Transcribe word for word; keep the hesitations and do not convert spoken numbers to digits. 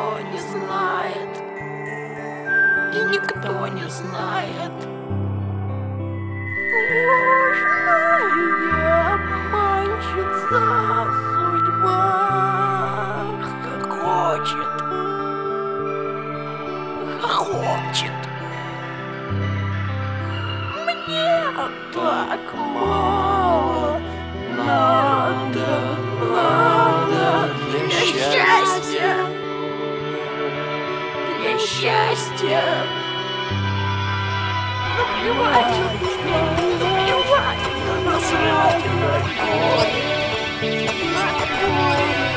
никто не знает, и никто не знает. Ложная обманщица судьба, как хочет, хохочет. Мне так мало надо, надо для счастья, для счастья. Наплевать, наплевать, насрать на горе, на горе.